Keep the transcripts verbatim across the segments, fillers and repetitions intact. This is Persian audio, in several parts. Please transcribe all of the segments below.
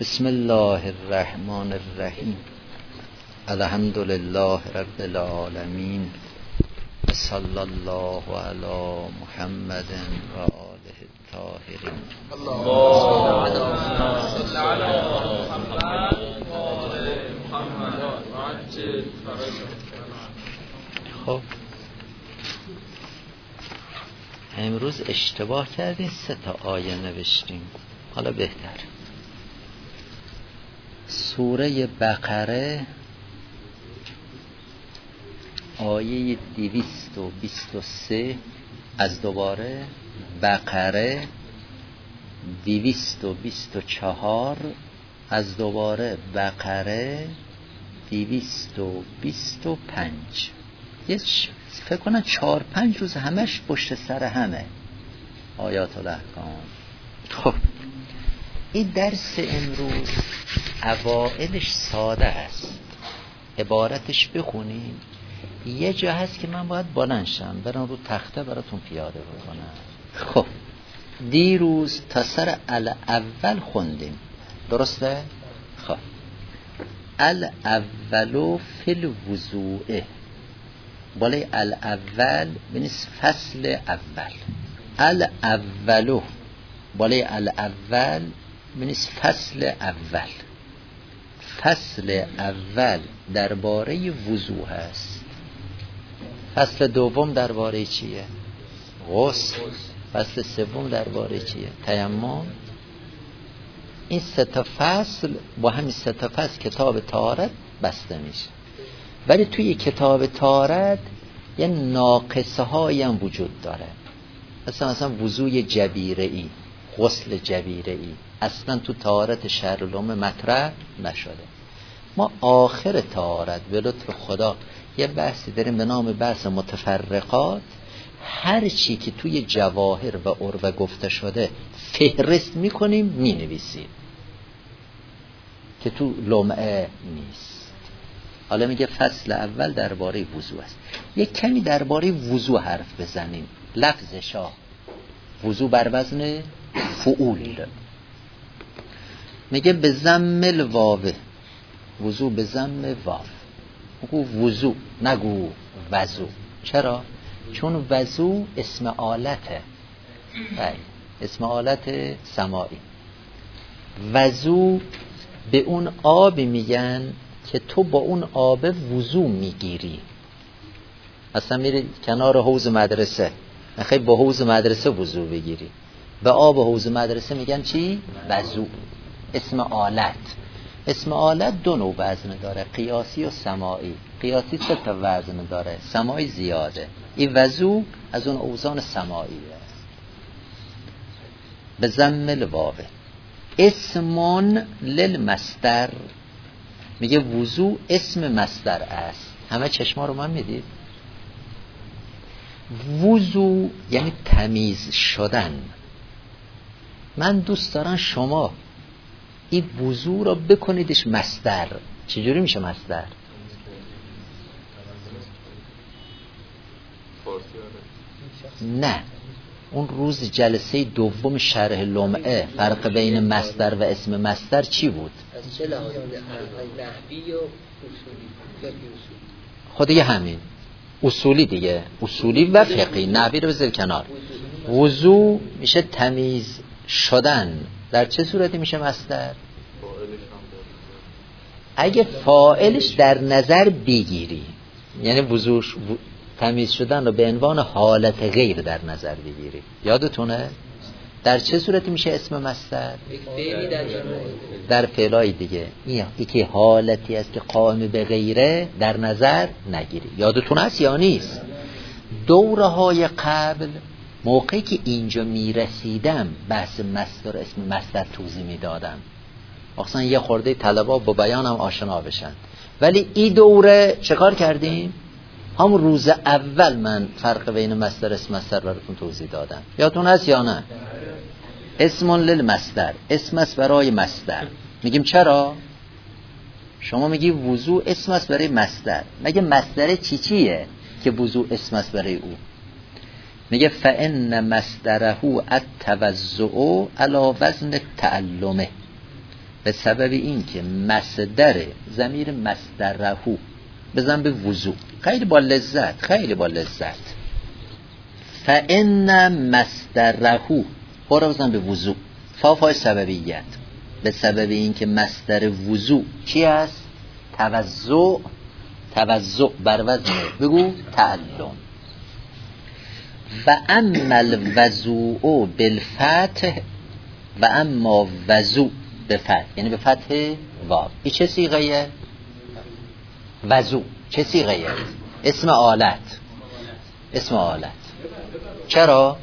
بسم الله الرحمن الرحیم. الحمد لله رب العالمین. صلی الله علی محمد و آله الطاهرین. اللهم صل علی محمد و آل محمد و عجل فرجهم. خب امروز اشتباه کردیم، سه تا آیه نوشتیم، حالا بهتر. سوره بقره آیه دویست و بیست و سه از دوباره بقره دویست و بیست و چهار از دوباره بقره دویست و بیست و پنج. یه فکر کنم چهار پنج روز همش پشت سر همه آیات الاحکام. خب این درس امروز اوائلش ساده است، عبارتش بخونیم. یه جا هست که من باید بلند شم برام رو تخته براتون پیاده بکنم. خب دیروز تا سر الاول خوندیم، درسته؟ خب الاولو فی الوضوء، بالای الاول بنیست فصل اول. الاولو بالای الاول بنیست فصل اول. فصل اول درباره وضوء هست. فصل دوم درباره چیه؟ غسل. فصل سوم درباره چیه؟ تیمم. این سه تا فصل با همین سه تا فصل کتاب طهارت بسته میشه. ولی توی کتاب طهارت یه ناقصه هایی هم وجود داره. مثلا مثلا وضوء جبیره ای، غسل جبیره ای اصلا تو طهارت شرع العلوم مطرح نشده. ما آخر طهارت به لطف خدا یه بحثی داریم به نام بحث متفرقات. هر چی که توی جواهر و عروه گفته شده فهرست میکنیم مینویسیم که تو لمعه نیست. حالا میگه فصل اول درباره وضوء است. یک کمی درباره وضوء حرف بزنیم. لفظشا وضوء بر وزن فعول، میگه به ضم الواو، وضوء به ضم واو. بگو وضوء، نگو وضوء. چرا؟ چون وضوء اسم آلته، اسم آلت سماعی. وضوء به اون آب میگن که تو با اون آب وضوء میگیری. اصلا میری کنار حوض مدرسه، نخیر با حوض مدرسه وضوء بگیری. به آب حوض مدرسه میگن چی؟ وضوء. اسم آلت. اسم آلت دو نوع وزن داره، قیاسی و سماعی. قیاسی سه تا وزن داره، سماعی زیاده. این وضوء از اون اوزان سماعیه. به ضم الواو. اسمون للمصدر، میگه وضوء اسم مصدر است. همه چشما رو من میدید؟ وضوء یعنی تمیز شدن. من دوست دارم شما این وضوء رو بکنیدش مصدر. چجوری میشه مصدر؟ نه، اون روز جلسه دوم شرح لمعه فرق بین مصدر و اسم مصدر چی بود؟ از چه لحاظ؟ نحوی یا اصولی؟ خود دیگه همین اصولی دیگه، اصولی و فقهی. نحوی رو بذار کنار. وضوء میشه تمیز شدن. در چه صورتی میشه مصدر؟ اگه فاعلش در نظر بگیری، یعنی وضوء تمیز شدن رو به عنوان حالت غیر در نظر بگیری. یادتونه؟ در چه صورتی میشه اسم مصدر؟ در فعلای دیگه. این یکی حالتی است که قائم به غیره در نظر نگیری. یادتون هست یا نیست؟ دوره های قبل موقعی که اینجا میرسیدم بحث مصدر اسم مصدر توضیح میدادم، اصلا یه خورده طلبا با بیانم آشنا بشن. ولی این دوره چه کار کردیم؟ همون روز اول من فرق بین مصدر اسم مصدر براتون توضیح دادم. یادتون هست یا نه؟ اسم للمصدر، اسم است برای مصدر. میگیم چرا؟ شما میگی وضوء اسم است برای مصدر. مگه مصدر چی چیه که وضوء اسم است برای او؟ میگه فإن مصدره التوضع علی وزن تعلمه. به سبب این که مصدر ضمیر مصدرهو بزن به وضو، خیلی با لذت، خیلی با لذت. فان مصدرهو هو رو بزن به وضو، فافای سببیت، به سبب این که مصدر وضو چی است؟ توضع. توضع بر وزن بگو تعلم. و اما الوضوء بالفتح و اما وضوء به فتح، یعنی به فتح واو. این چه صیغه؟ وضوء. چه صیغه؟ اسم آلت. اسم آلت. چرا؟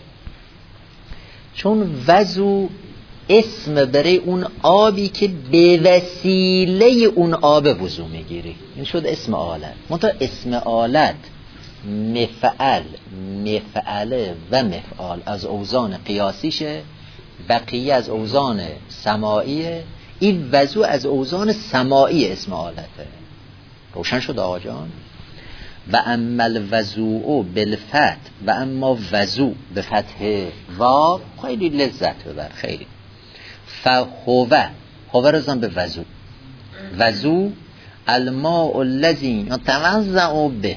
چون وضوء اسم برای اون آبی که به وسیله اون آب وضو میگیری، این شد اسم آلت. منتها اسم آلت مفعل، مفعله و مفعال از اوزان قیاسیشه، بقیه از اوزان سماعیه، این وضو از اوزان سماعی اسم آلته. روشن شد آقا جان؟ و اما الوضوء بالفتح و اما وضو به فتح واو، خیلی لذت ببر، خیلی. فهوه، هوه رو زن به وضو. وضو الماء الذی یتوضأ به،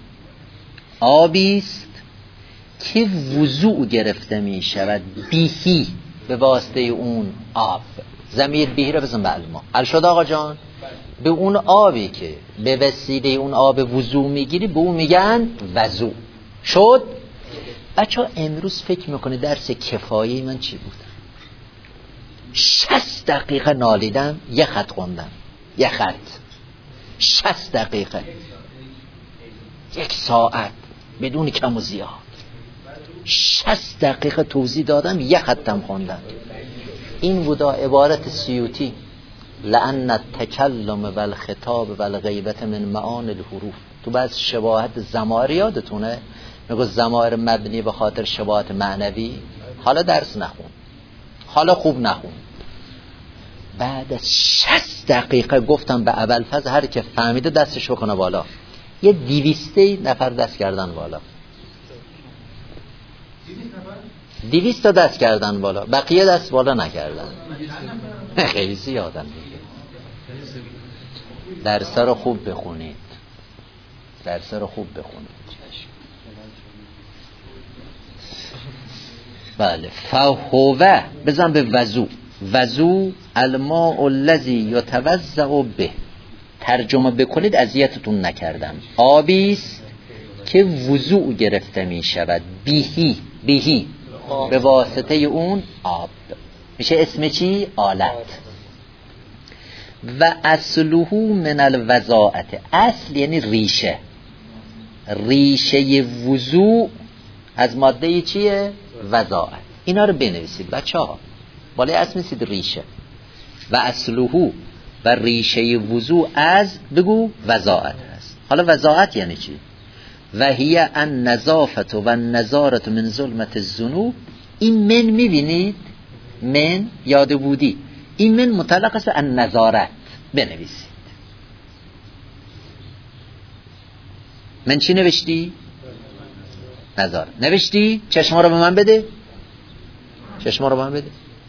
آبیست که وضوع گرفته می شود بیهی، به واسطه اون آب. ضمیر بیهی رو بزن به الماء. حل شد آقا جان؟ به اون آبی که به وسیله اون آب وضوع میگیری به اون میگن وضوع. شد؟ بچه ها امروز فکر میکنه درس کفایی من چی بود؟ شصت دقیقه نالیدم، یه خط خوندم، یه خط. شصت دقیقه، یک ساعت بدون کم و زیاد، شصت دقیقه توضیح دادم، یه خطم خوندم. این بودا عبارت سیوطی، لأن التکلم و الخطاب و الغیبت من معان الحروف. تو بعض شباهت ضمائر یادتونه میگه ضمائر مبنی به خاطر شباهت معنوی. حالا درس نخون، حالا خوب نخون. بعد از شصت دقیقه گفتم به ابوالفضل هر که فهمیده دستش بکنه بالا. یه دیویسته نفر دست کردن بالا، دیویست تا دست کردن بالا، بقیه دست بالا نکردن. خیلی زیادن دیگه. درس رو خوب بخونید، درس رو خوب بخونید. بله. فهوه بزن به وضو. وضو الماء الذی یتوضأ به، ترجمه بکنید اذیتتون نکردم. آبیست که وضوع گرفته می شود بیهی، بیهی به واسطه اون آب. میشه اسم چی؟ آلت. و اصله من الوضاعت، اصل یعنی ریشه. ریشه وضوع از ماده چیه؟ وضاعت. اینا رو بنویسید بچه ها، بالای اصل میسید ریشه. و اصله و ریشه وضوع از بگو وضاعت هست. حالا وضاعت یعنی چی؟ و هی ان نظافت و نظارت من ظلمت الذنوب. این من میبینید؟ من یاد بودی، این من مطلق است ان نظارت. بنویسید. من چی نوشتی؟ نظارت نوشتی؟ چشما رو به من بده، چشما رو به من بده،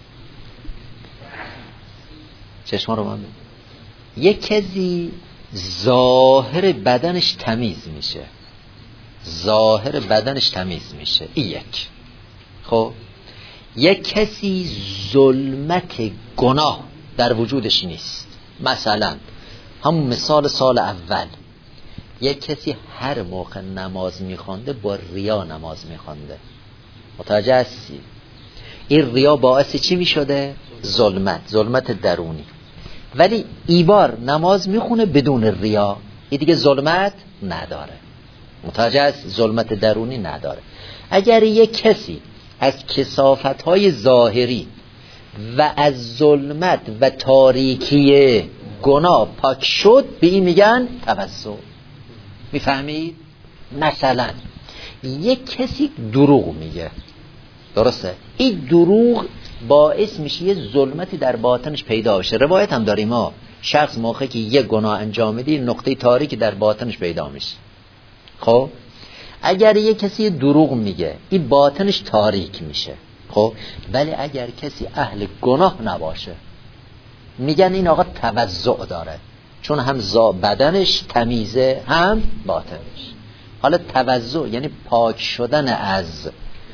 چشما رو به من بده. یک کسی ظاهر بدنش تمیز میشه، ظاهر بدنش تمیز میشه، این یک. خب یک کسی ظلمت گناه در وجودش نیست. مثلا همون مثال سال اول، یک کسی هر موقع نماز میخوانده با ریا نماز میخوانده، متوجه هستی؟ این ریا باعث چی میشده؟ ظلمت، ظلمت درونی. ولی ایبار نماز میخونه بدون ریا، این دیگه ظلمت نداره، متوجه است؟ ظلمت درونی نداره. اگر یک کسی از کثافت‌های ظاهری و از ظلمت و تاریکی گناه پاک شد، به این میگن توضع. میفهمید؟ مثلا یک کسی دروغ میگه، درسته؟ این دروغ باعث میشه یه ظلمتی در باطنش پیدا بشه. روایت هم داریم ما، شخص موقعی که یه گناه انجام میده نقطه تاریکی در باطنش پیدا میشه. خب اگر یه کسی دروغ میگه این باطنش تاریک میشه. خب ولی اگر کسی اهل گناه نباشه، میگن این آقا توزع داره، چون هم زا بدنش تمیزه هم باطنش. حالا توزع یعنی پاک شدن از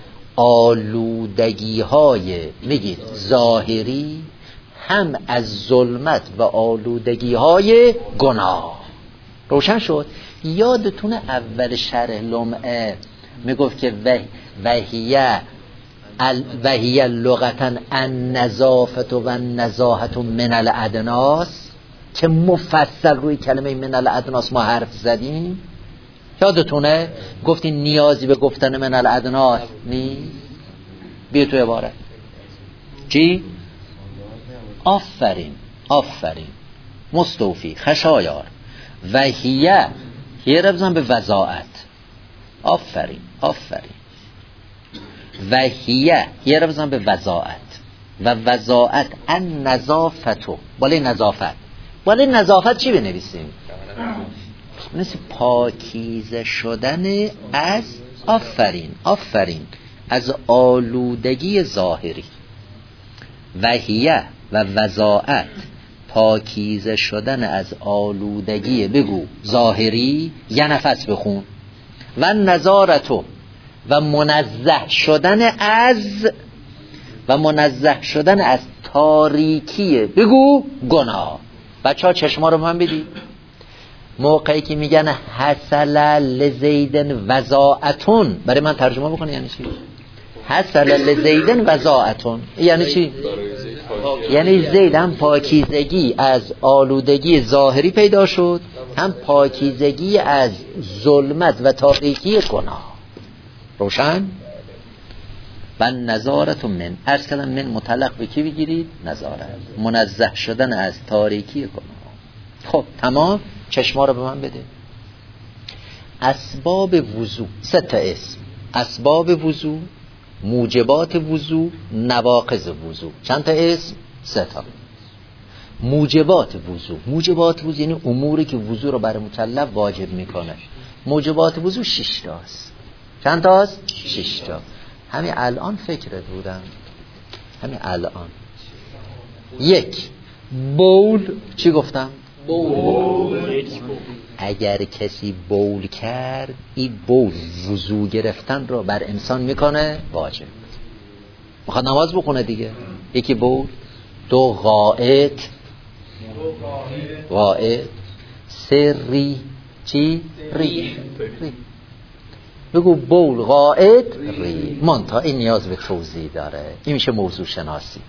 آلودگی های میگید ظاهری، هم از ظلمت و آلودگی های گناه. روشن شد؟ یادتون اول شرح لمعه میگفت که وحیه وحیه لغتن النظافت و النزاهت من الادناس، که مفصل روی کلمه من الادناس ما حرف زدیم. یادتونه گفتین نیازی به گفتن من الادناس نیست. بیا تو عبارت چی؟ آفرین آفرین مستوفی خشایار. وحیه هی ربزن به وضاعت. آفرین آفرین. وحیه هی ربزن به وضاعت و وضاعت ان نظافتو. بالای نظافت بالای نظافت چی بنویسیم؟ مثل پاکیزه شدن از آفرین آفرین از آلودگی ظاهری. وحیه و وضاعت پاکیزه شدن از آلودگی بگو ظاهری، یه نفس بخون. و نظارتو و منزه شدن از و منزه شدن از تاریکی بگو گناه. بچه ها چشما رو من بدید. موقعی که میگن حسل لزیدن وضاعتون، برای من ترجمه بکنه یعنی چی؟ حسل لزیدن وضاعتون یعنی چی؟ یعنی زید هم پاکیزگی از آلودگی ظاهری پیدا شد، هم پاکیزگی از ظلمت و تاریکی گناه. روشن؟ و نظارت من عرض کردم من مطلق به کی بگیرید؟ نظارت، منزه شدن از تاریکی گناه. خب تمام. چشما رو به من بده. اسباب وضو سه تا اسم: اسباب وضو، موجبات وضو، نواقض وضو. چند تا اسم؟ سه تا. موجبات وضو، موجبات وضو یعنی اموری که وضو رو برای مکلف واجب میکنه. موجبات وضو شش تاست. چند تاست؟ شش تا. همین الان فکرت بودم، همین الان. یک، بول. چی گفتم؟ بول. اگر کسی بول کرد، این بول وضو گرفتن رو بر انسان میکنه واجب. میخواد نماز بخونه دیگه. یکی بول. دو غائط. غائط. سه ری. چی؟ ری. ری. بگو بول، غائط، ری. منتها این نیاز به توضیح داره. این میشه موضوع شناسی.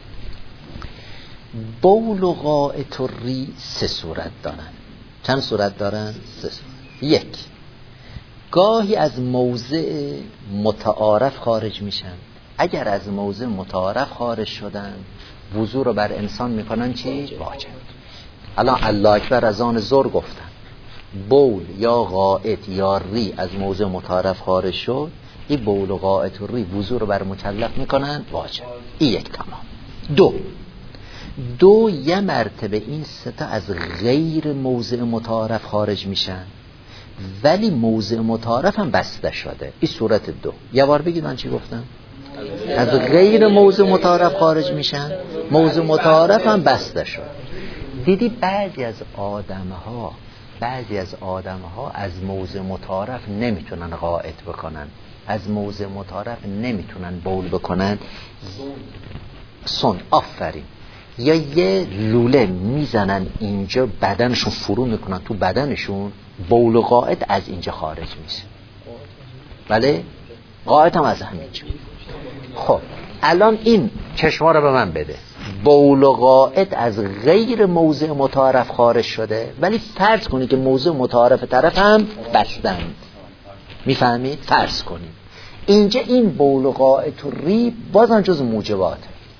بول و غائط و ری سه صورت دارن. چند صورت دارن؟ سه صورت. یک، گاهی از موضع متعارف خارج میشن. اگر از موضع متعارف خارج شدن، وضو رو بر انسان میکنن چی؟ واجب. الان الله اکبر از آن ظهر گفتن بول یا غائط یا ری از موضع متعارف خارج شد، این بول و غائط و ری وضو رو بر مکلف میکنن واجب. این یک. تمام. دو دو یه مرتبه این ستا از غیر موضع متعارف خارج میشن، ولی موضع متعارف هم بسته شده. این صورت دو. یه بار بگید من چی گفتم؟ از غیر موضع متعارف خارج میشن، موضع متعارف هم بسته شد. دیدی بعضی از آدم ها بعضی از آدم ها از موضع متعارف نمیتونن غائط بکنن، از موضع متعارف نمیتونن بول بکنن. سن. آفرین. یا یه لوله میزنن اینجا، بدنشون فرو میکنن تو بدنشون، بول و غائط از اینجا خارج میشه. بله؟ غائط هم از همینجا. خب الان این چشما رو به من بده. بول و غائط از غیر موضع متعارف خارج شده، ولی فرض کنید که موضع متعارف طرف هم بستند. میفهمید؟ فرض کنید اینجا این بول و غائط و ری بازم جز موجبات،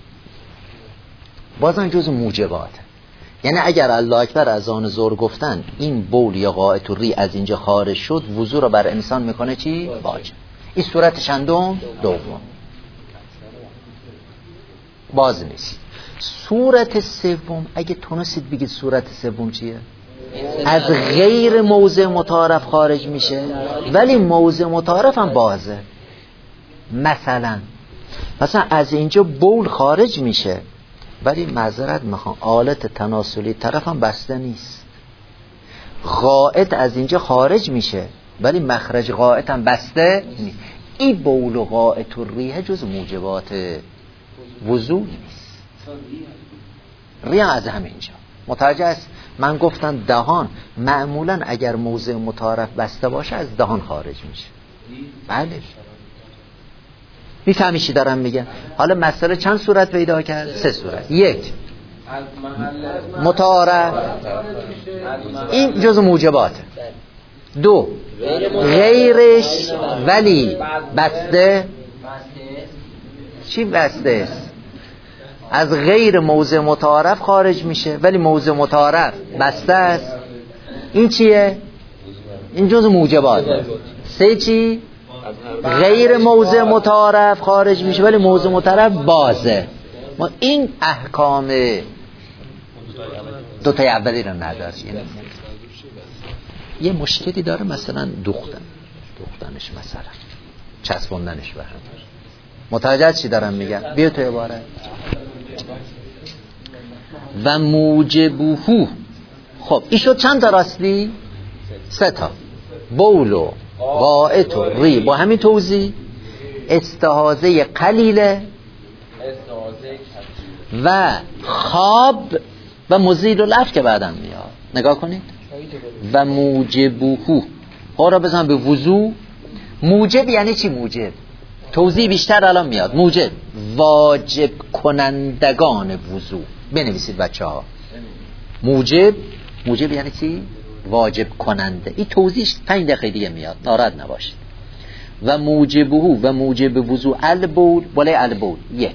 بازم جز موجبات. یعنی اگر الله اکبر از آن ظهر گفتن این بول یا غائط و ری از اینجا خارج شد، وضو رو بر انسان میکنه چی؟ واجب. این صورت چندم؟ دوم. باز نیست. صورت سوم، اگه تونستید بگید صورت سوم چیه؟ از غیر موضع متعارف خارج میشه، ولی موضع متعارف هم بازه. مثلا مثلا از اینجا بول خارج میشه، ولی معذرت میخوام آلت تناسلی طرف هم بسته نیست. غائط از اینجا خارج میشه ولی مخرج غائط هم بسته نیست. این بول و غائط و ریه جز موجبات وضو نیست. ریه از همینجا متوجه است. من گفتم دهان معمولا اگر موضع متعارف بسته باشه از دهان خارج میشه. بله میفهمی چی دارم میگم؟ حالا مسئله چند صورت پیدا کرد؟ سه صورت. یک متعارف، این جز موجبات. دو غیرش ولی بسته. چی بسته است؟ از غیر موضع متعارف خارج میشه ولی موضع متعارف بسته است. این چیه؟ این جز موجبات. سه چی؟ غیر موضع متعارف خارج میشه ولی موضع متعارف بازه. ما این احکام دو تای اولی رو نداریم. یه مشکلی داره مثلا دوختن دوختنش مثلا چسبوندنش به هم. متوجه چی دارم میگم؟ بیا تو عبارت. و موجبوهو. خب این شد چند تا راستی؟ سه تا. بول و غائط و ری با همین توضیح. استحاضه قلیله و خواب و مزیل الاف که بعدم میاد. نگاه کنید. و موجبوهو قرار بزن به وضو. موجب یعنی چی؟ موجب توضیح بیشتر الان میاد. موجب واجب کنندگان وضو. بنویسید بچه ها. موجب موجب یعنی چی؟ واجب کننده. این توضیحش پنج دقیقه دیگه میاد، ناراحت نباشید. و موجبهو و موجب وضو البول بالای البول یک.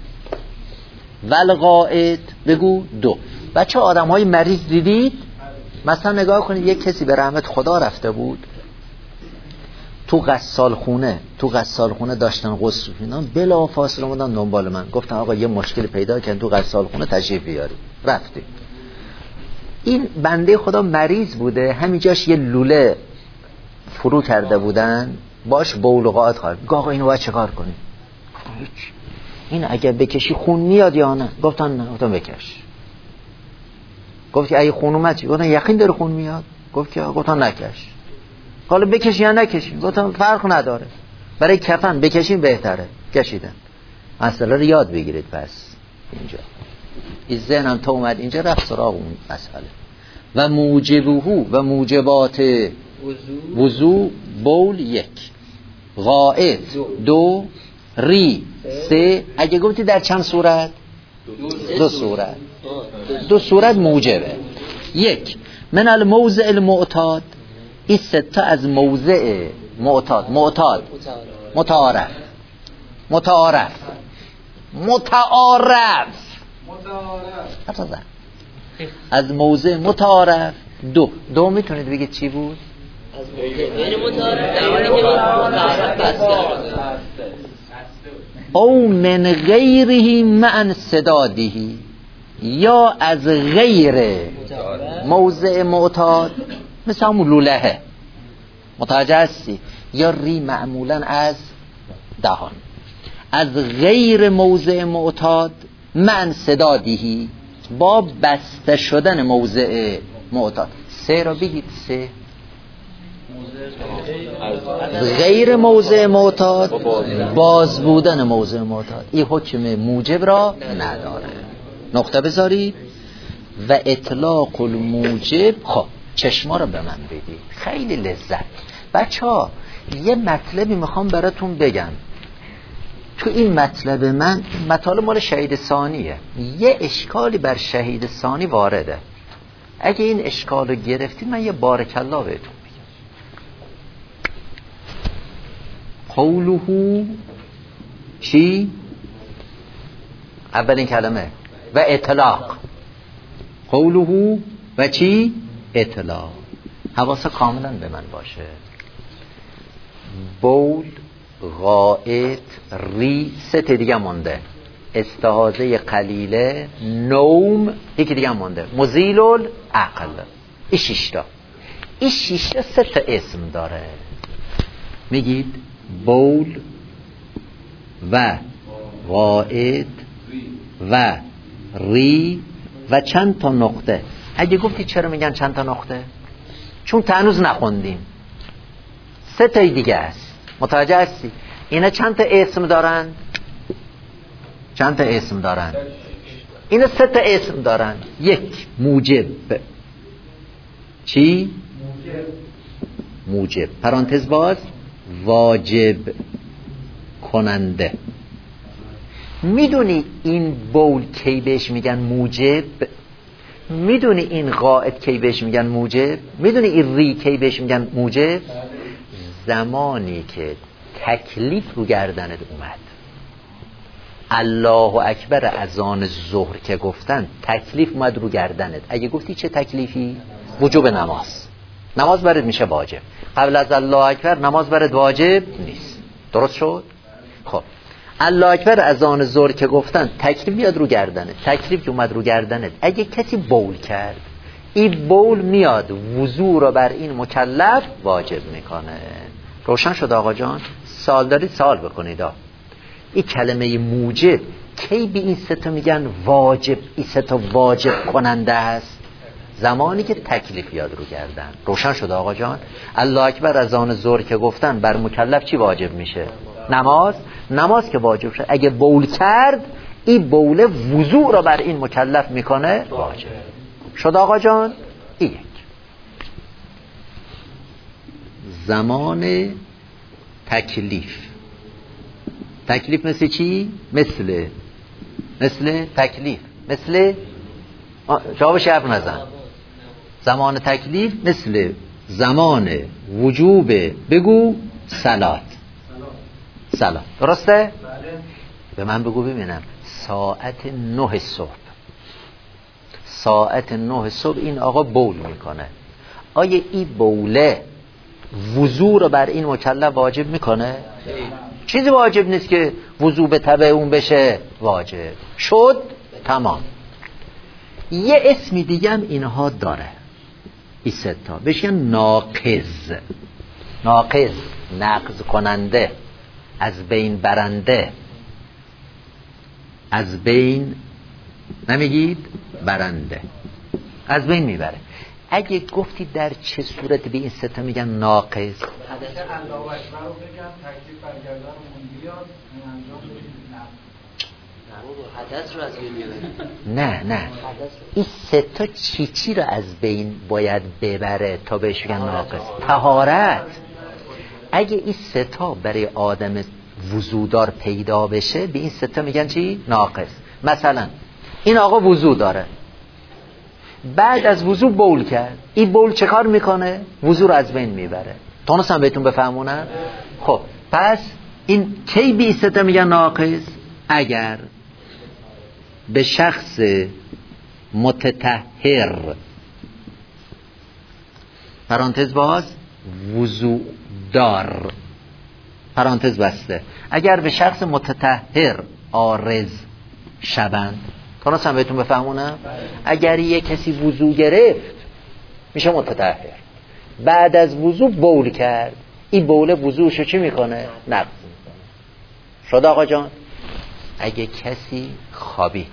والغائط بگو دو. بچه ها آدم های مریض دیدید؟ مثلا نگاه کنید یک کسی به رحمت خدا رفته بود تو غسال خونه تو غسال خونه داشتن غسل می‌کردن، بلا فاصله اومدن دنبال من گفتن آقا یه مشکل پیدا کردن تو غسال خونه تشریف بیارید. رفتیم. این بنده خدا مریض بوده، همینجاش یه لوله فرو کرده بودن باش بول و غائط خورد. آقا اینو باید چیکار کنیم؟ هیچ. این اگه بکشی خون میاد یا نه؟ گفتن نه. گفتم بکش. گفت که اگه خون اومد چی؟ گفتن یقین داره خون میاد. گفت که گفتن نکش. حالا بکش یا نکشی؟ گفتم فرق نداره، برای کفن بکشیم بهتره. کشیدن. مسئله رو یاد بگیرید. پس اینجا این ذهنم تا اومد اینجا رفت سراغ اون مسئله. و موجبهو و موجبات وضو بول یک، غائط دو، ری سه. اگه گفتی در چند صورت؟ دو صورت. دو صورت موجبه. یک من الموضع المعتاد. این ستا از موضع معتاد. معتاد متعارف متعارف متعارف متعارف از موضع متعارف. دو دو میتونید بگید چی بود؟ از موضع متعارف در متعارف او من غیره مع سدادهی، یا از غیر موضع معتاد مثل همون لولهه. متوجه هستی؟ یا ری معمولا از دهان. از غیر موضع معتاد مع سدادهی با بسته شدن موضع معتاد. سه را بگید. سه غیر موضع معتاد باز بودن موضع معتاد. این حکم موجب را نداره. نقطه بذارید. و اطلاق الموجب. خب چشما رو به من بدید، خیلی لذت. بچه ها یه مطلبی میخوام براتون بگم. تو این مطلب من مطالب مال شهید ثانیه. یه اشکالی بر شهید ثانی وارده. اگه این اشکال رو گرفتید من یه بارک الله بهتون میگم. قوله چی؟ اولین کلمه و اطلاق. قوله و چی؟ اطلاق. حواس کاملا به من باشه. بول، غائط، ری، سه تا دیگه مونده. استحاضه قلیله، نوم، یکی دیگه مونده. مزیل العقل. این شیشتا. این شیشتا سه تا اسم داره. میگید بول و غائط و ری و چند تا نقطه. اگه گفتی چرا میگن چند تا نقطه؟ چون هنوز نخوندیم. سه تای دیگه است. متوجه هستی؟ اینا چند تا اسم دارن؟ چند تا اسم دارن؟ اینا سه تا اسم دارن. یک موجب. چی؟ موجب. پرانتز باز واجب کننده. میدونی این بول کی بهش میگن موجب؟ میدونی این قائد کی بهش میگن موجب؟ میدونی این ری کی بهش میگن موجب؟ زمانی که تکلیف رو گردنت اومد. الله اکبر اذان ظهر که گفتن تکلیف اومد رو گردنت. اگه گفتی چه تکلیفی؟ وجوب نماز. نماز برات میشه واجب. قبل از الله اکبر نماز برات واجب نیست. درست شد؟ خب الله اکبر اذان ظهر که گفتن تکلیف میاد رو گردنت. تکلیف که اومد رو گردنت، اگه کسی بول کرد، این بول میاد وضو رو بر این مکلف واجب میکنه. روشن شد آقا جان؟ سوال دارید سوال بکنید. این کلمه موجب کی به این سه تا میگن واجب؟ این سه تا واجب کننده است زمانی که تکلیف یاد رو گردن. روشن شد آقا جان؟ الله اکبر از آن ظهر که گفتن بر مکلف چی واجب میشه؟ نماز. نماز که واجب شد، اگه بول کرد این بوله وضوع را بر این مکلف میکنه واجب. شد آقا جان؟ این یک. زمان تکلیف. تکلیف مثل چی؟ مثل مثل تکلیف مثل جوابش حرف نزن. زمان تکلیف مثل زمان وجوب بگو صلات. صلات درسته؟ بله. به من بگو ببینم ساعت نه صبح ساعت نه صبح این آقا بول میکنه، آیا این بوله وضو رو بر این مکلف واجب میکنه؟ چیزی واجب نیست که وضو به تبع اون بشه واجب. شد؟ تمام. یه اسمی دیگه هم اینها داره، این سه تا بهش ناقض. ناقض نقض کننده، از بین برنده. از بین نمیگید برنده، از بین میبره. اگه گفتی در چه صورت به این سه تا میگن ناقض؟ الله اکبر رو بگم تکلیف برگردن اون بیاد انجام بدید. حدث رو از بین میبره. نه نه این سه تا چی چی رو از بین باید ببره تا بهش بگن ناقض؟ طهارت. اگه این سه تا برای آدم وضودار پیدا بشه به این سه تا میگن چی؟ ناقض. مثلا این آقا وضو داره، بعد از وضو بول کرد، این بول چه کار میکنه؟ وضو رو از بین میبره. تونستم بهتون بفهمونم؟ خب پس این کی به این سه تا میگن ناقض؟ اگر به شخص متطهر پرانتز باز وضو دار پرانتز بسته، اگر به شخص متطهر عارض شوند. تونستم بهتون بفهمونم؟ اگر یک کسی وضو گرفت میشه متطهر، بعد از وضو بول کرد، این بوله وضوشو چی میکنه؟ نقض میکنه. شد آقا جان؟ اگه کسی خوابید،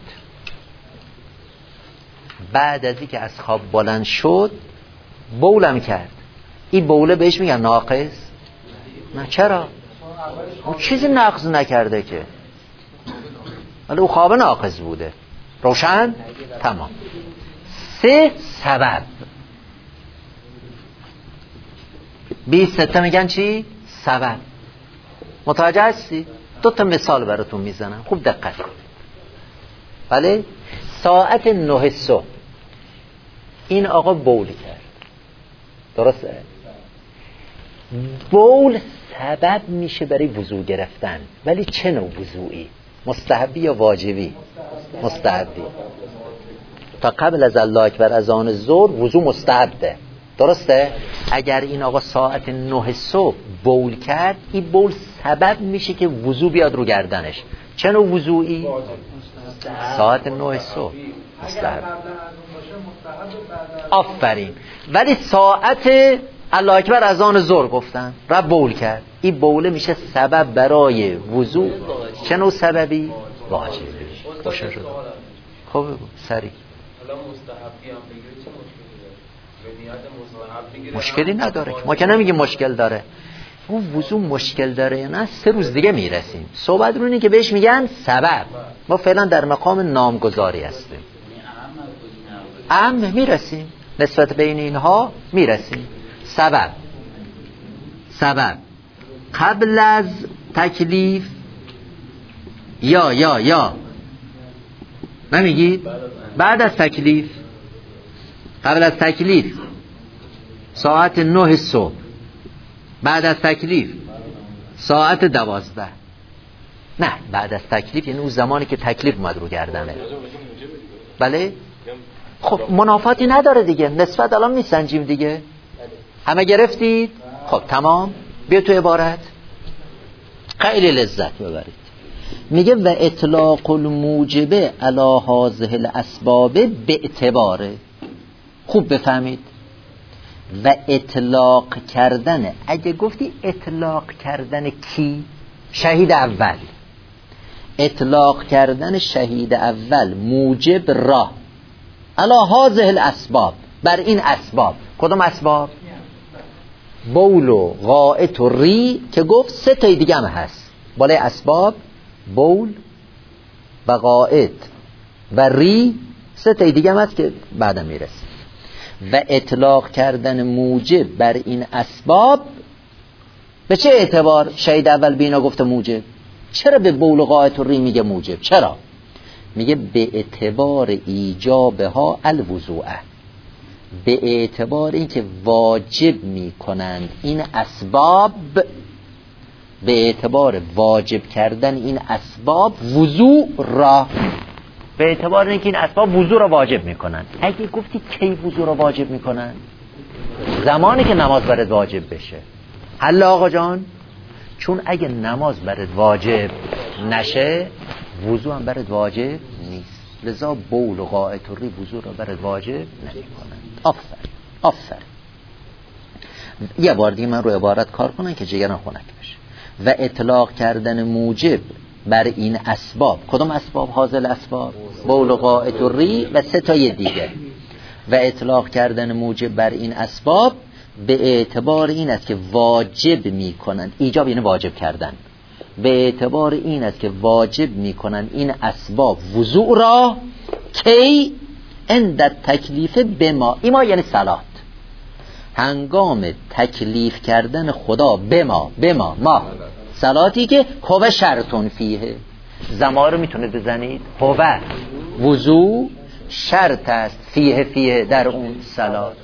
بعد از اینکه از خواب بلند شد بولم کرد، این بوله بهش میگن ناقض؟ نه. چرا؟ اون چیزی نقض نکرده که، ولی اون خواب ناقض بوده. روشن؟ تمام. سه سبب. بیست سته میگن چی؟ سبب. متوجه هستی؟ دو تا مثال براتون میزنم، خوب دقت کن. بله؟ ساعت نه صبح این آقا بول کرد، درسته؟ بول سبب میشه برای وضو گرفتن، ولی چه نوع وضوئی؟ مستحبی یا واجبی؟ مستحبی. تا قبل از الله اکبر از آن ظهر وضو مستحبه، درسته؟ اگر این آقا ساعت نه صبح بول کرد، این بول سبب میشه که وضو بیاد رو گردنش. چه نوع وضوئی؟ ساعت نه صبح مستحب. آفرین. ولی ساعت الله اکبر از آن ظهر گفتن رب بول کرد، این بوله میشه سبب برای وضو. چه نوع سببی؟ واجبی. باشه شد. خب بگو سریع. حالا مستحبی هم بگیره چه مشکلی داره؟ به نیت مستحب بگیره مشکلی نداره، ما که نمیگیم مشکل داره. اون وضو مشکل داره یا نه سه روز دیگه میرسیم. صحبت رو اینه که بهش میگن سبب. ما فعلا در مقام نامگذاری هستیم. اهم میرسیم، نسبت بین اینها میرسیم. سبب سبب قبل از تکلیف یا یا یا نمیگید؟ بعد از تکلیف. قبل از تکلیف ساعت نه صبح، بعد از تکلیف ساعت دوازده. نه بعد از تکلیف یعنی اون زمانی که تکلیف اومد رو گردنه. بله خب منافاتی نداره دیگه، نسبت الان میسنجیم دیگه. همه گرفتید؟ خب تمام. بیا تو عبارت خیلی لذت ببرید. میگه و اطلاق الموجبه علی هذه الاسباب به اعتباره. خوب بفهمید. و اطلاق کردن، اگه گفتی اطلاق کردن کی؟ شهید اول. اطلاق کردن شهید اول موجب را علی هذه الاسباب، بر این اسباب. کدوم اسباب؟ بول و غائط و ری که گفت سه تای دیگه هم هست بالای اسباب. بول و غائط و ری سه تای دیگه هم هست که بعدا میرسه. و اطلاق کردن موجب بر این اسباب به چه اعتبار؟ شهید اول بینا گفته موجب. چرا به بول و غائط و ری میگه موجب؟ چرا؟ میگه به اعتبار ایجابها الوضوءه، به اعتبار این که واجب میکنند این اسباب، به اعتبار واجب کردن این اسباب وضوء را، به اعتبار اینکه این اسباب وضوء را واجب میکنند. اگه گفتی کی وضوء را واجب میکنند؟ زمانی که نماز برات واجب بشه. حل آقا جان؟ چون اگه نماز برات واجب نشه وضوء هم برات واجب نیست، لذا بول و غائط و ری وضوء را برات واجب نمیکنند. آفر آفر. یه بار دیگه من رو عبارت کار کنن که جگرم خنک بشه. و اطلاق کردن موجب بر این اسباب. کدوم اسباب؟ حاصل اسباب بول و غائط و ری و سه تای دیگه. و اطلاق کردن موجب بر این اسباب به اعتبار این است که واجب میکنند. ایجاب یعنی واجب کردن. به اعتبار این است که واجب میکنند این اسباب وضوء را کی عند تکلیف بما. ایما یعنی صلات، هنگام تکلیف کردن خدا بما بما ما صلاتی که هو شرطون فیه. زمان رو میتونید بزنید. هو وضوء شرط است فیه فیه در اون صلات.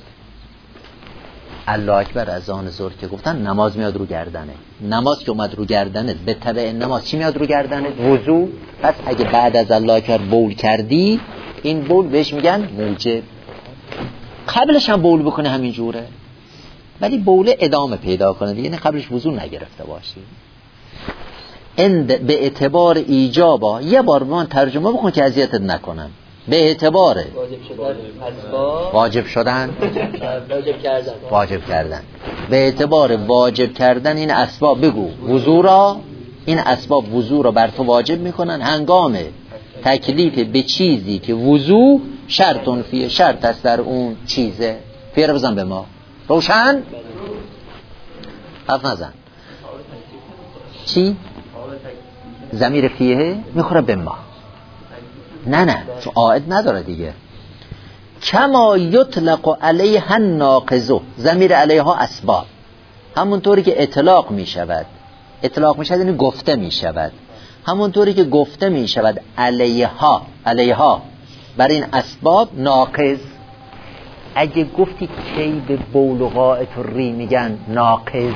الله اکبر از آن ظهر که گفتن نماز میاد رو گردنه. نماز که اومد رو گردنه به تبع نماز چی میاد رو گردنه؟ وضوء. پس اگه بعد از الله اکبر بول کردی این بول بهش میگن موجب. قبلش هم بول بکنه همین جوره ولی بول ادامه پیدا کنه دیگه، یعنی قبلش وضوء نگرفته باشی. اند به اعتبار ایجابا. یه بار من ترجمه بکن که اذیتت نکنم. به اعتبار واجب شدن اسباب، واجب شدن واجب کردن واجب کردن به اعتبار واجب کردن این اسباب بگو وضوء را، این اسباب وضوء را بر تو واجب میکنن هنگام تکلیف به چیزی که وضوء شرطون فیه، شرط است در اون چیزه. فیره بزن به ما. روشن؟ حرف نزن. چی؟ ضمیر فیه میخوره به ما. نه نه چون عائد نداره دیگه. کما یطلق علیها الناقض، ضمیر علیها اسباب، همونطوری که اطلاق می شود. اطلاق می شود یعنی گفته می شود. همونطوری که گفته می شود علیها علیها برای این اسباب ناقض. اگه گفتی کی به بول و غائط و ری میگن ناقض؟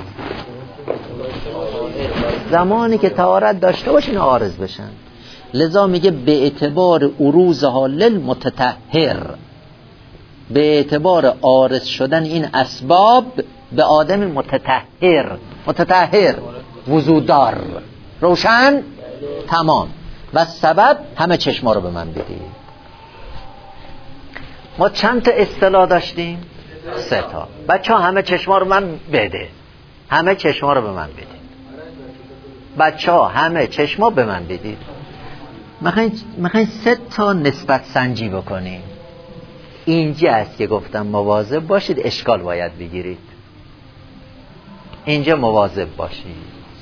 زمانی که طهارت داشته باشین عارض بشن. لذا میگه به اعتبار عروضها للمتطهر، به اعتبار عارض شدن این اسباب به آدم متطهر. متطهر وضوءدار. روشن؟ تمام. و سبب همه چشما رو به من بدید. ما چند تا اصطلاح داشتیم؟ سه تا. بچه ها همه چشما رو من بده. همه چشما رو به من بدید. بچه ها همه چشما به من بدید. میخواین سه تا نسبت سنجی بکنیم. اینجا است که گفتم مواظب باشید، اشکال باید بگیرید. اینجا مواظب باشید.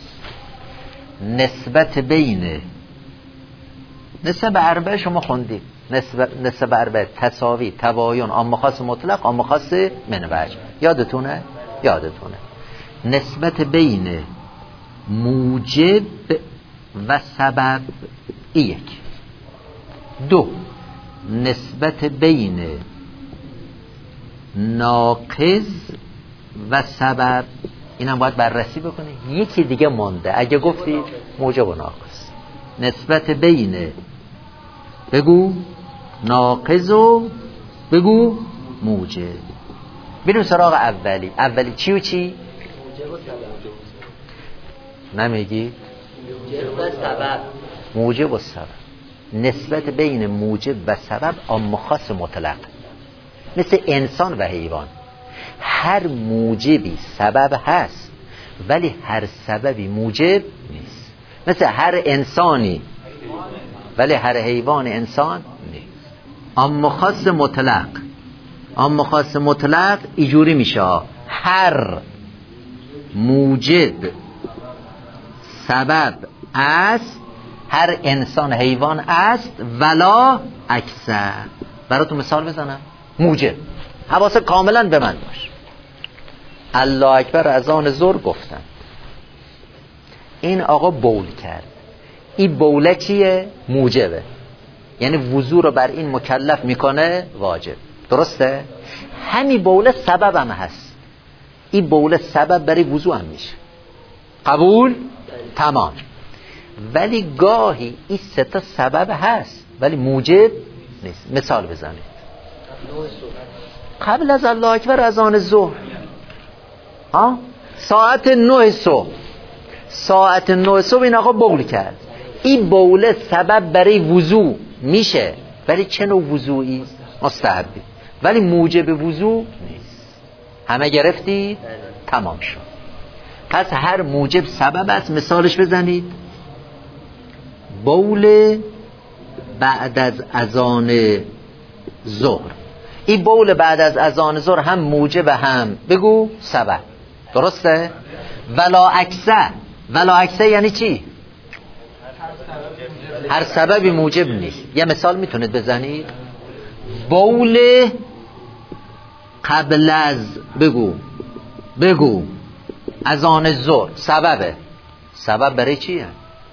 نسبت بین نسبت اربعه شما خوندید، نسبت نسبت اربعه تساوی، تباین، عام خاص مطلق، عام خاص منوج. یادتونه؟ یادتونه. نسبت بین موجب و سبب یک. دو، نسبت بین ناقض و سبب. اینم باید بررسی بکنید. یکی دیگه مانده اگه گفتید موجب و ناقض. نسبت بین بگو ناقض و بگو موجب. بریم سراغ اولی. اولی چی و چی؟ موجب و سبب. نمیگی؟ موجب و سبب. موجب و سبب. نسبت بین موجب و سبب عام خاص مطلق. مثل انسان و حیوان. هر موجبی سبب هست ولی هر سببی موجب نیست. مثل هر انسانی ولی هر حیوان انسان نیست. عام خاص مطلق. عام خاص مطلق اینجوری میشه: هر موجب سبب است، هر انسان حیوان است ولا اکثر. براتون مثال بزنم. موجب، حواست کاملا به من باش. الله اکبر از آن ظهر گفتم. این آقا بول کرد. این بوله چیه؟ موجبه، یعنی وضو رو بر این مکلف میکنه واجب. درسته؟ همین بوله سبب هم هست. این بوله سبب برای وضو هم میشه. قبول؟ تمام. ولی گاهی این سه تا سبب هست ولی موجب نیست. مثال بزنید. قبل از الله اکبر از آن ظهر، ها، ساعت نه صبح، ساعت نه صبح این آقا بول کرد. این بوله سبب برای وضو میشه ولی چه نوع وضوئی؟ مستحبی، ولی موجب وضو نیست. همه گرفتید؟ تمام شد. پس هر موجب سبب است. مثالش بزنید. بول بعد از اذان ظهر. این بول بعد از اذان ظهر هم موجب هم بگو سبب. درسته؟ ولا اکثر. ولا اکثر یعنی چی؟ هر سببی موجب نیست. یه مثال میتونید بزنید. بول قبل از بگو بگو اذان ظهر سببه. سبب برای چیه؟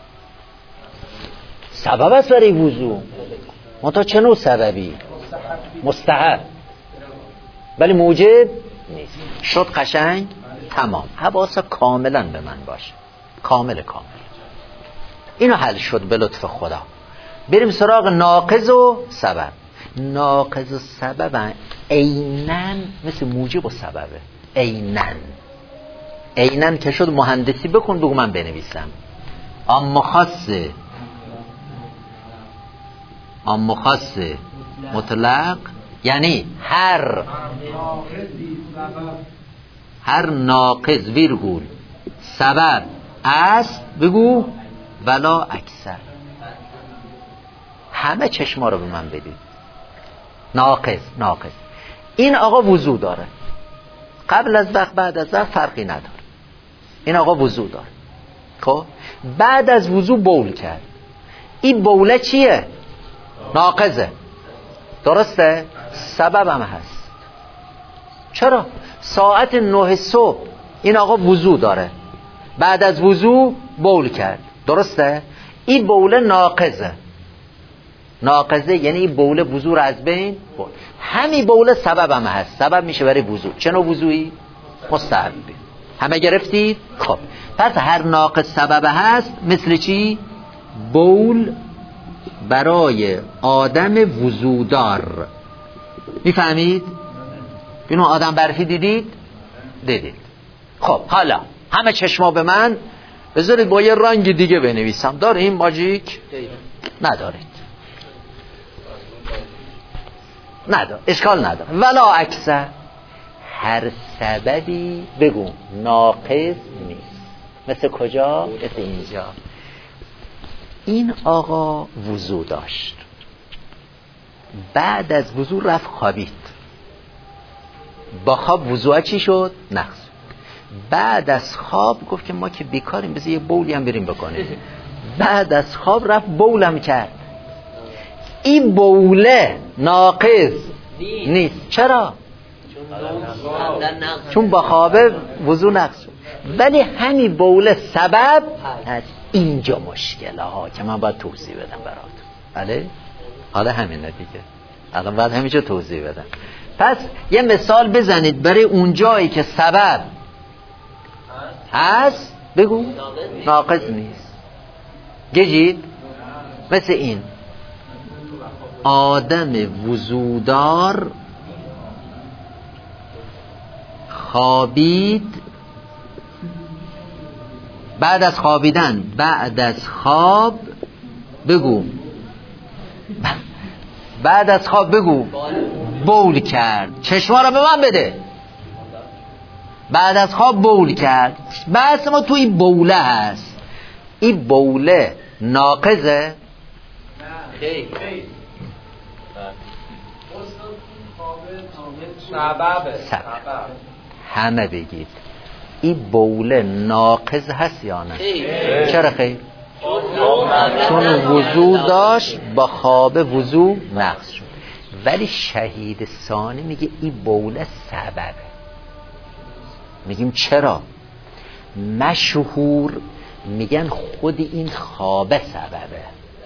سبب است برای وضو. منتها چه نوع سببی؟ مستحب، ولی موجب نیست. شد قشنگ؟ تمام. حواس کاملا به من باشه. کامل کامل. اینو حل شد به لطف خدا. بریم سراغ ناقض و سبب. ناقض و سبب عیناً مثل موجب و سببه. عیناً عیناً که شد مهندسی بکن بگو من بنویسم. اما خاصه اما خاصه مطلق یعنی هر هر ناقض ویرگول سبب است بگو ولا اکثر. همه چشما رو به من بدید. ناقض ناقض این آقا وضو داره. قبل از وقت بعد از وقت فرقی نداره. این آقا وضو داره. خب بعد از وضو بول کرد. این بوله چیه؟ ناقضه. درسته؟ سبب هم هست. چرا؟ ساعت نه صبح این آقا وضو داره. بعد از وضو بول کرد. درسته؟ این بوله ناقضه. ناقضه یعنی این بوله وضو رو از بین برد. همین بوله سبب هم هست. سبب میشه برای وضو. چه نوع وضویی؟ مستحبی. همه گرفتید؟ خب پس هر ناقض سبب هست. مثل چی؟ بول برای آدم وضودار. میفهمید؟ اینو آدم برفی دیدید؟ دیدید. خب حالا همه چشما به من بذارید با یه رنگ دیگه بنویسم. داره این ماجیک؟ ندارید. نداره. اشکال نداره. ولا اکثر. هر سببی بگو ناقض نیست. مثل کجا؟ مثل اینجا. این آقا وضو داشت، بعد از وضو رفت خوابید، با خواب وضوها چی شد؟ نقض. بعد از خواب گفت که ما که بیکاریم بذار یه بولی هم بریم بکنیم. بعد از خواب رفت بولم کرد. این بوله ناقض نیست. چرا؟ چون با خوابه وضو نقض شد. ولی همین بوله سبب هست. اینجا مشکله ها که من باید توضیح بدم براتون. بله؟ حالا همینه دیگه. الان باید همینجا توضیح بدم. پس یه مثال بزنید برای اون جایی که سبب هست بگو ناقض نیست. گجید مثل این آدم وضودار خوابید، بعد از خوابیدن بعد از خواب بگو بعد از خواب بگو بول کرد. چشما رو به من بده. بعد از خواب بول کرد. بحث ما تو این بوله هست. این بوله ناقضه؟ خیلی سببه. سبب. همه بگید این بوله ناقض هست یا نه؟ خیلی. چرا خیر؟ چون وضو داشت با خواب وضو نقض شد. ولی شهید ثانی میگه این بوله سببه. میگیم چرا؟ مشهور میگن خود این خوابه سببه.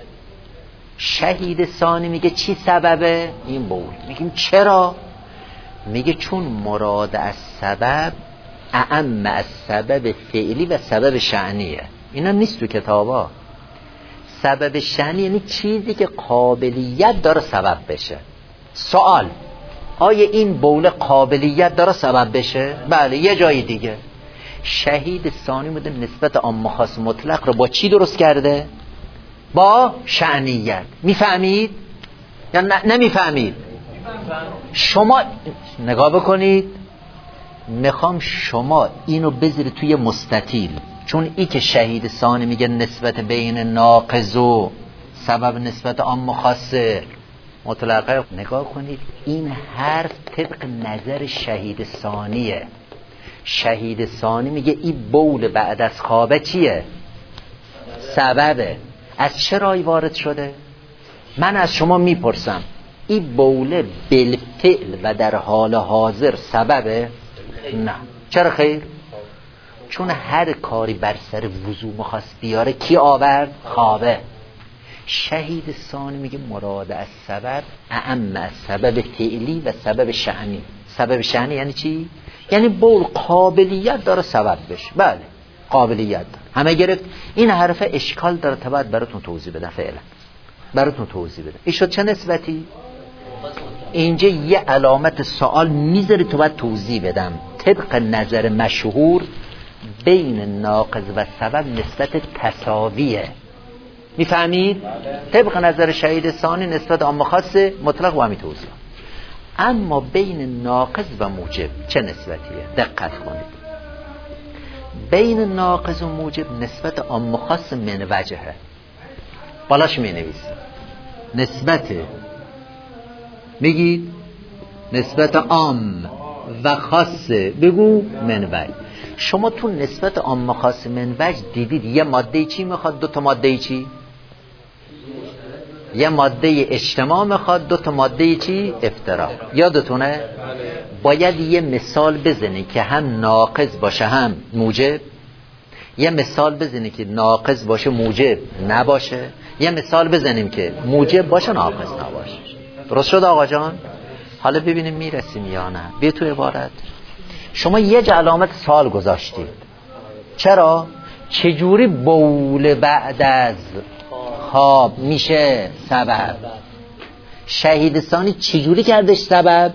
شهید ثانی میگه چی سببه؟ این بول. میگیم چرا؟ میگه چون مراد از سبب اعم از سبب فعلی و سبب شأنیه. اینا نیست تو کتابا. سبب شأنی یعنی چیزی که قابلیت داره سبب بشه. سوال آیا این بول قابلیت داره سبب بشه؟ بله. یه جای دیگه شهید ثانی بوده نسبت عام خاص مطلق رو با چی درست کرده؟ با شأنیت. میفهمید؟ یا نه نمیفهمید؟ شما نگاه بکنید، میخوام شما اینو بذارید توی مستطیل، چون ای که شهید ثانی میگه نسبت بین ناقض و سبب نسبت عام خاص مطلقه. نگاه کنید این حرف طبق نظر شهید ثانیه. شهید ثانی میگه این بول بعد از خوابه چیه؟ سببه. از چه رای وارد شده؟ من از شما میپرسم این بوله بالفعل و در حال حاضر سببه؟ نه. چرا خیر؟ چون هر کاری بر سر وضو مخواست بیاره کی آورد؟ خوابه. شهید ثانی میگه مراد از سبب اعم از سبب فعلی و سبب شأنی. سبب شأنی یعنی چی؟ یعنی بول قابلیت داره سبب بشه. بله قابلیت داره. همه گرفت؟ این حرف اشکال داره تا بعد براتون توضیح بدم. فعلا براتون توضیح بدم. این شد چه نسبتی؟ اینجا یه علامت سوال میذاری تو بعد توضیح بدم. طبق نظر مشهور بین ناقض و سبب نسبت تساویه. میفهمید؟ طبق نظر شهید ثانی نسبت عام خاص مطلق و همین توضیح. اما بین ناقض و موجب چه نسبتیه؟ دقت کنید. بین ناقض و موجب نسبت عام خاص من وجهه. بالاش می نویسیم نسبت میگید نسبت عام و خاص بگو من وجه. شما تو نسبت عام خاص من وجه دیدید یه ماده چی میخواد؟ دو تا ماده چی؟ یه ماده اجتماع میخواد، دو تا ماده چی؟ افتراق. یادتونه؟ باید یه مثال بزنی که هم ناقض باشه هم موجب. یه مثال بزنی که ناقض باشه موجب نباشه. یه مثال بزنیم که موجب باشه ناقض نباشه. درست شد آقا جان؟ حالا ببینیم میرسیم یا نه. بیا تو عبارت. شما یه علامت سوال گذاشتید. چرا؟ چجوری بول بعد از خواب میشه سبب؟ شهید ثانی چجوری کردش سبب؟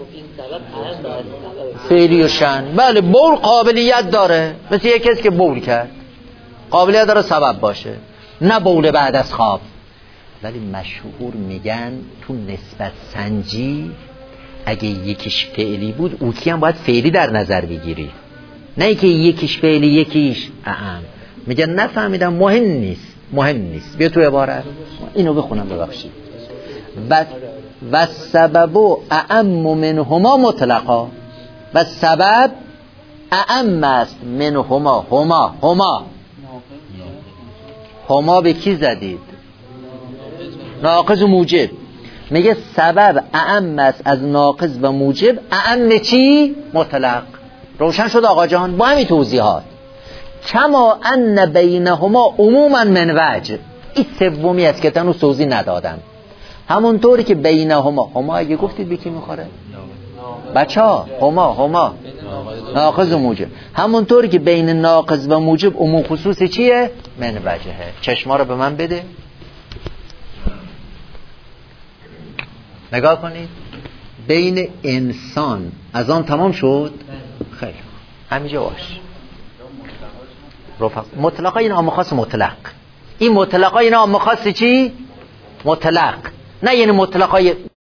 فعلی و شأن. بله بول قابلیت داره، مثل یک کسی که بول کرد قابلیت داره سبب باشه، نه بول بعد از خواب. ولی مشهور میگن تو نسبت سنجی اگه یکیش فعلی بود اوکی هم باید فعلی در نظر بگیری، نه که یکیش فعلی یکیش اعم. میگن نفهمیدم، مهم نیست، مهم نیست. بیا تو عبارت اینو بخونم ببخشید. و و سبب اعم منهما مطلقا، و سبب اعم است منهما. هما هما هما به کی زدید؟ ناقض و موجب. میگه سبب اعم است از ناقض و موجب. اعم چی؟ مطلق. روشن شد آقا جان با همین توضیحات. کما ان بینهما عموما من وجه. این سومی است که تنو توضیح ندادم. همونطوری که بینهما، هما اگه گفتید به کی میخوره؟ بچه ها هما هما ناقض و موجب. همونطوری که بین ناقض و موجب عموم خصوص چیه؟ من وجهه. چشما رو به من بده نگاه کنید. بین انسان از آن تمام شد. خیلی همینجا باش. مطلقا این عام خاص مطلق. این مطلقا این عام خاص چی؟ مطلق. نه یعنی مطلقای